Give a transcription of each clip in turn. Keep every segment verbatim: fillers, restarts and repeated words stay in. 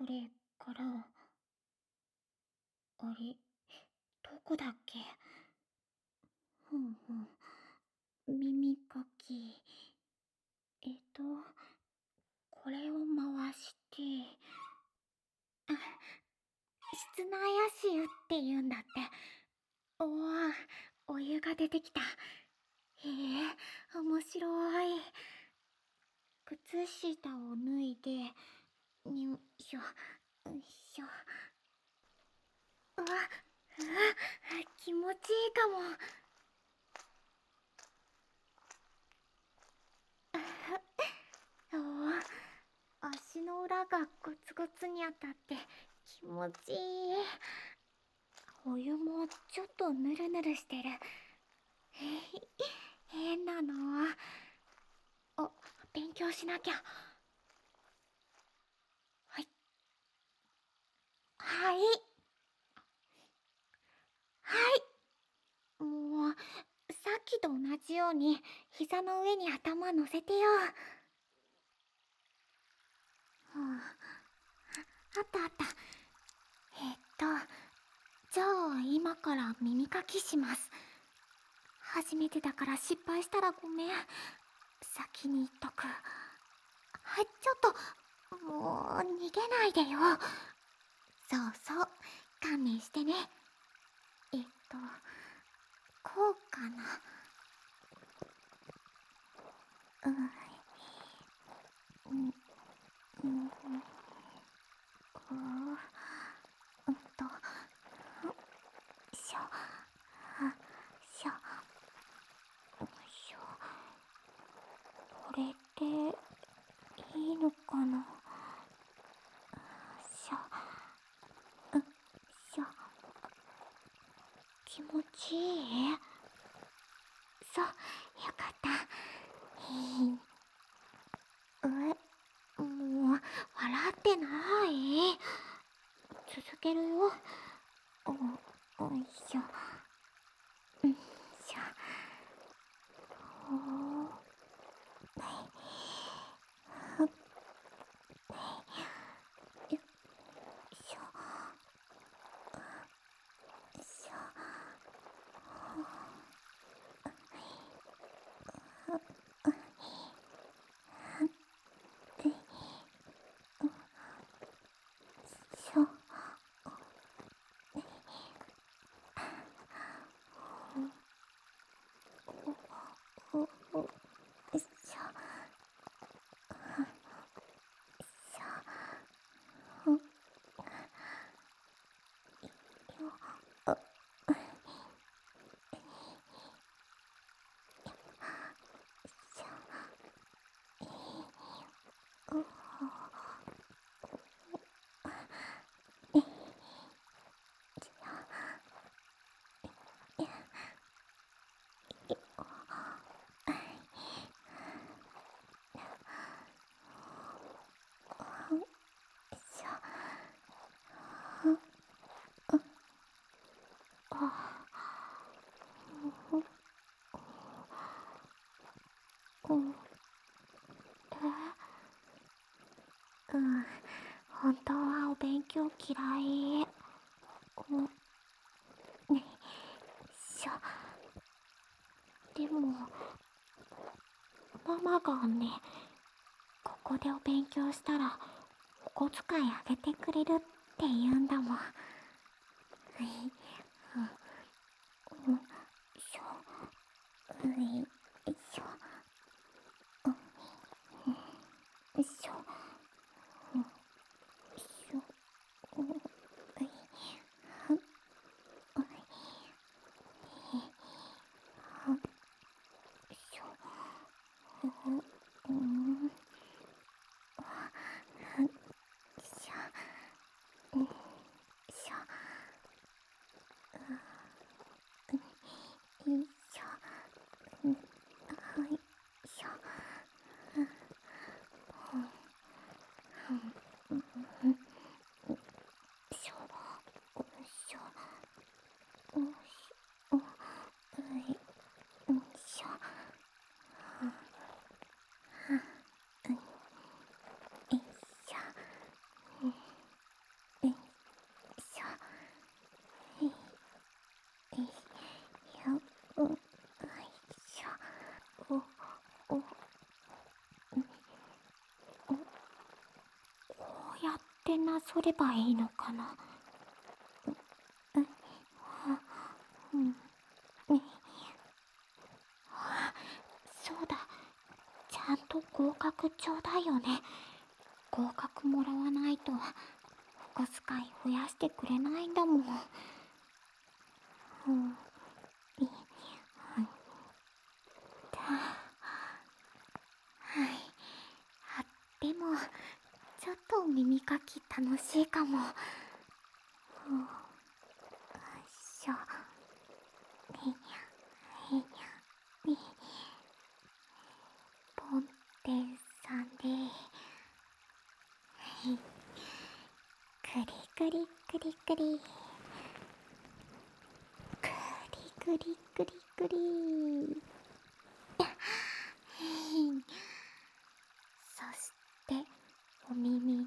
それから、あれ、どこだっけ？ふんふん。耳かき。えっと、これを回して、あ、室内足湯って言うんだって。おお、お湯が出てきた。へえ、面白い。靴下を脱いで、よいしょ、よいしょ。うわ、うわ、気持ちいいかも。おお、足の裏がゴツゴツに当たって気持ちいい。お湯もちょっとヌルヌルしてる。変なの。あ、勉強しなきゃ。はい。はい。はい。もう、さっきと同じように膝の上に頭乗せてよ。はあ、あったあった。えっと、じゃあ今から耳かきします。初めてだから失敗したらごめん。先に言っとく。はい、ちょっと、もう逃げないでよ。そうそう、観念してね。えっと、こうかな。うん、うん、うん、こう、うんと、よいしょ、よいしょ、よいしょ。これで、いいのかな。よいしょ、よいしょ。気持ちいい？そう、よかった。え、もう、笑ってない。続けるよ。お、おいしょ。うんしょ。おー。はい。ふっ。よいしょ。よいしょ。よいしょ。お、お、お、よいしょ。よいしょ。よっ。うん、本当はお勉強嫌い。うん、ね、しょ。でも、ママがね、ここでお勉強したら、お小遣いあげてくれるって言うんだもん。はい。うん、うん、しょ。うん、よいしょ。うん、よいしょ。うん、よいしょ。うん、はい。はん、はい。はん、よいしょ。うん、うん、はん、よいしょ。うん、よいしょ。よいしょ。うん、はい、よいしょ。うん、うん、うん、うん、よいしょ。よいしょ。よいしょ。はい、よいしょ。 なぞればいいのかな。う、う、うん、ね、そうだ、ちゃんと合格ちょうだいよね。合格もらわないとお小遣い増やしてくれないんだもん。うん、い、うん、だ、はい。あ、でもちょっと耳かき楽しいかも。うん、よいしょ。えいえいえい、ポンテンさんで、くりくりくりくりくりくりくりくり。そしてお耳に、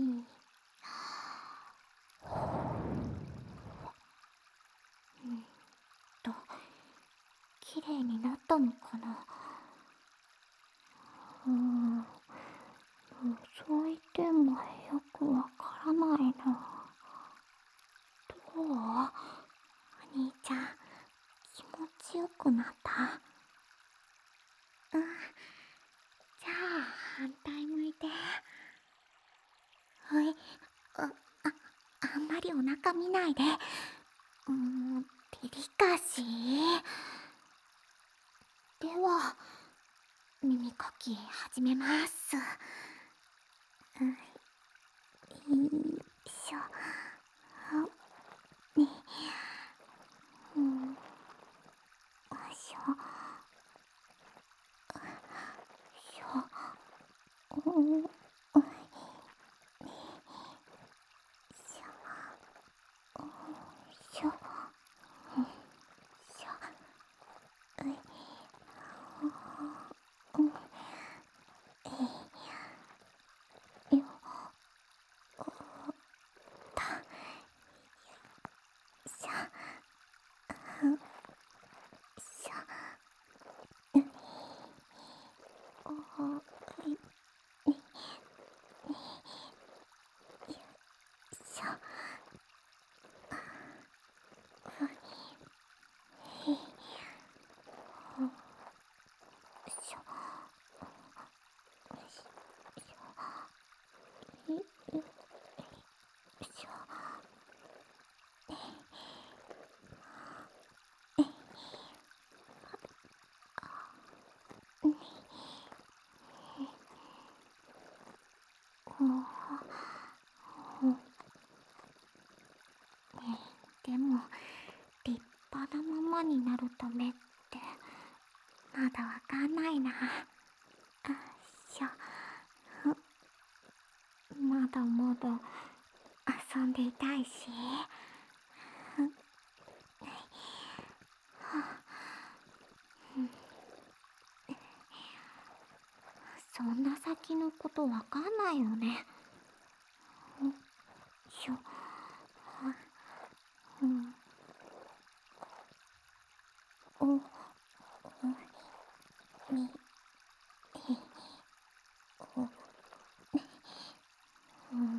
うんと、きれいになったのかな。うーん、そう言ってもよくわからないな。どう？お兄ちゃん、気持ちよくなった？うん。じゃあ、反対向いて。はい。あ、あ、あんまりお腹見ないで。うーん、デリカシー。では、耳かき始めます。うん、よいしょ。あ、ね、うん、よいしょ。よいしょ。うん、よいしょ。よいしょ。よいしょ。うい、うん、えい、よ、た、よいしょ。うん、よいしょ。うい、おい、ね、ね、よいしょ。うい、えい、うん、よいしょ。よいしょ。い、よいしょ。えい、うん、うん、うん。ねえ、でも立派なママになるためってまだわかんないな。よいしょ。まだまだ遊んでいたいし。そんな先のことわかんないよね。よいしょ。うん。お、お、み、え、お、うん、うん、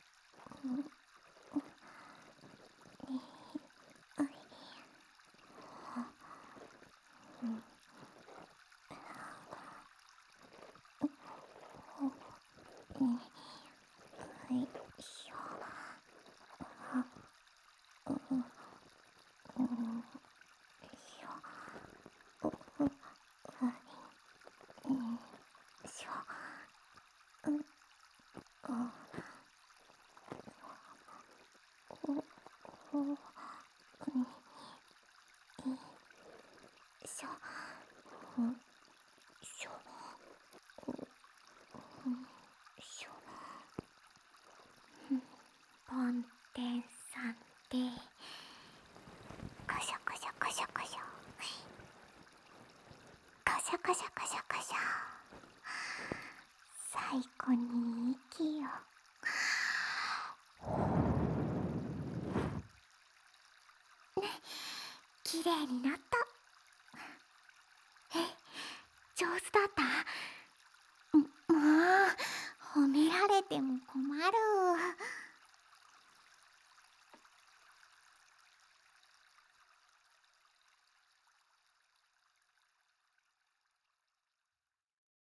え、あい、うん、お、ね、よいしょ。あ、うん、うん、よいしょ。お、うん、うん、よいしょ。うん、あ、お、お、うん、よいしょ。うん、よいしょ。お、うん、よいしょ。うん、ポンテンさんで、こしょこしょこしょこしょ。こしょこしょこしょこしょ。最後に息を。きれいになった。え、上手だった？